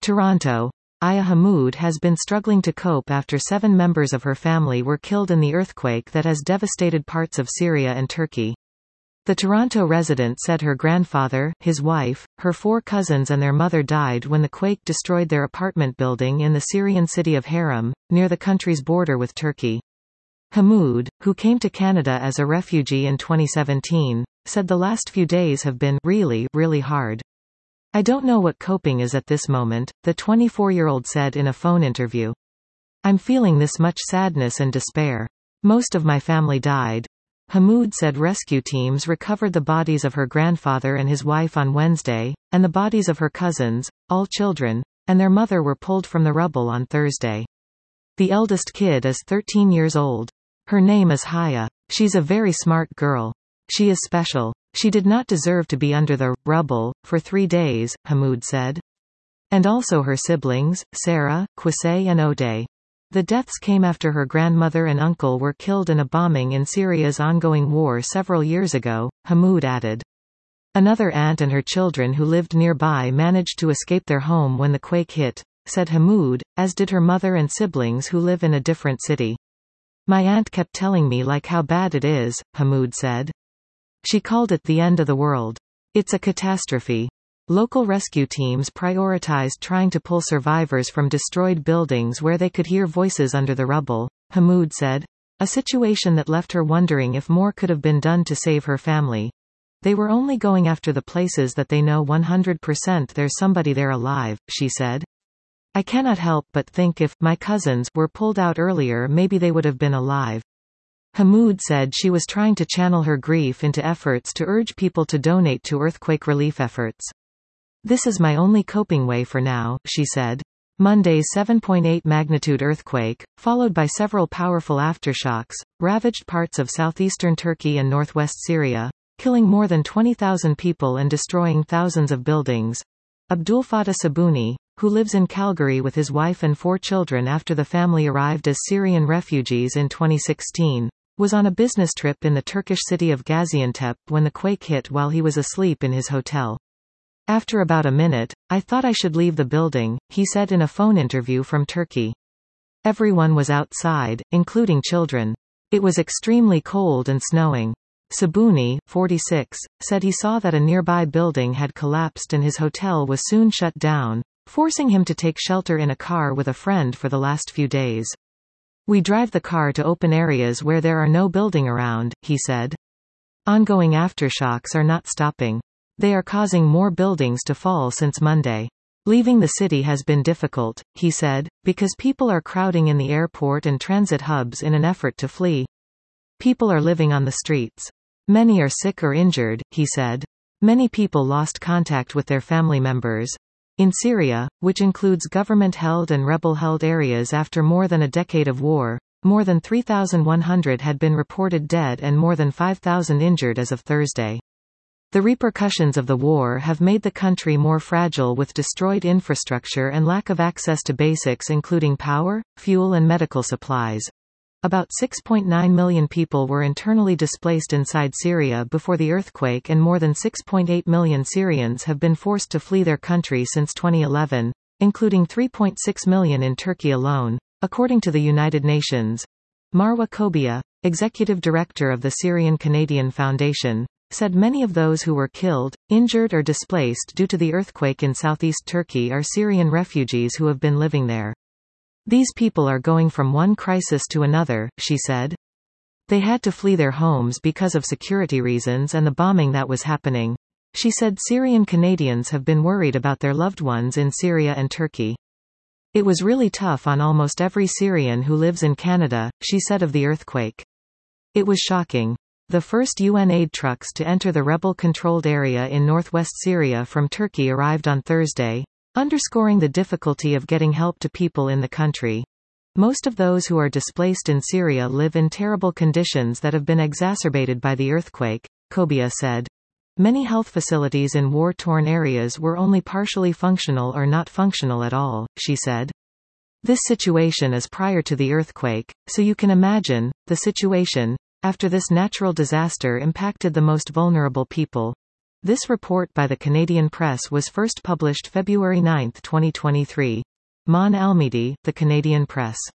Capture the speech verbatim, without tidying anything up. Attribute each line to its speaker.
Speaker 1: Toronto. Aya Hamoud has been struggling to cope after seven members of her family were killed in the earthquake that has devastated parts of Syria and Turkey. The Toronto resident said her grandfather, his wife, her four cousins and their mother died when the quake destroyed their apartment building in the Syrian city of Haram, near the country's border with Turkey. Hamoud, who came to Canada as a refugee in twenty seventeen, said the last few days have been really, really hard. I don't know what coping is at this moment, the twenty-four-year-old said in a phone interview. I'm feeling this much sadness and despair. Most of my family died. Hamoud said rescue teams recovered the bodies of her grandfather and his wife on Wednesday, and the bodies of her cousins, all children, and their mother were pulled from the rubble on Thursday. The eldest kid is thirteen years old. Her name is Haya. She's a very smart girl. She is special. She did not deserve to be under the rubble for three days, Hamoud said. And also her siblings, Sarah, Qusay and Ode. The deaths came after her grandmother and uncle were killed in a bombing in Syria's ongoing war several years ago, Hamoud added. Another aunt and her children who lived nearby managed to escape their home when the quake hit, said Hamoud, as did her mother and siblings who live in a different city. My aunt kept telling me like how bad it is, Hamoud said. She called it the end of the world. It's a catastrophe. Local rescue teams prioritized trying to pull survivors from destroyed buildings where they could hear voices under the rubble, Hamoud said. A situation that left her wondering if more could have been done to save her family. They were only going after the places that they know one hundred percent there's somebody there alive, she said. I cannot help but think if my cousins were pulled out earlier maybe they would have been alive. Hamoud said she was trying to channel her grief into efforts to urge people to donate to earthquake relief efforts. This is my only coping way for now, she said. Monday's seven point eight magnitude earthquake, followed by several powerful aftershocks, ravaged parts of southeastern Turkey and northwest Syria, killing more than twenty thousand people and destroying thousands of buildings. Abdulfatah Sabuni, who lives in Calgary with his wife and four children after the family arrived as Syrian refugees in twenty sixteen, was on a business trip in the Turkish city of Gaziantep when the quake hit while he was asleep in his hotel. After about a minute, I thought I should leave the building, he said in a phone interview from Turkey. Everyone was outside, including children. It was extremely cold and snowing. Sabuni, forty-six, said he saw that a nearby building had collapsed and his hotel was soon shut down, forcing him to take shelter in a car with a friend for the last few days. We drive the car to open areas where there are no building around, he said. Ongoing aftershocks are not stopping. They are causing more buildings to fall since Monday. Leaving the city has been difficult, he said, because people are crowding in the airport and transit hubs in an effort to flee. People are living on the streets. Many are sick or injured, he said. Many people lost contact with their family members. In Syria, which includes government-held and rebel-held areas after more than a decade of war, more than three thousand one hundred had been reported dead and more than five thousand injured as of Thursday. The repercussions of the war have made the country more fragile with destroyed infrastructure and lack of access to basics including power, fuel and medical supplies. About six point nine million people were internally displaced inside Syria before the earthquake and more than six point eight million Syrians have been forced to flee their country since twenty eleven, including three point six million in Turkey alone, according to the United Nations. Marwa Kobia, executive director of the Syrian Canadian Foundation, said many of those who were killed, injured or displaced due to the earthquake in southeast Turkey are Syrian refugees who have been living there. These people are going from one crisis to another, she said. They had to flee their homes because of security reasons and the bombing that was happening. She said Syrian Canadians have been worried about their loved ones in Syria and Turkey. It was really tough on almost every Syrian who lives in Canada, she said of the earthquake. It was shocking. The first U N aid trucks to enter the rebel-controlled area in northwest Syria from Turkey arrived on Thursday, underscoring the difficulty of getting help to people in the country. Most of those who are displaced in Syria live in terrible conditions that have been exacerbated by the earthquake, Kobia said. Many health facilities in war-torn areas were only partially functional or not functional at all, she said. This situation is prior to the earthquake, so you can imagine, the situation, after this natural disaster impacted the most vulnerable people. This report by the Canadian Press was first published February ninth twenty twenty-three. Mon Almeida, The Canadian Press.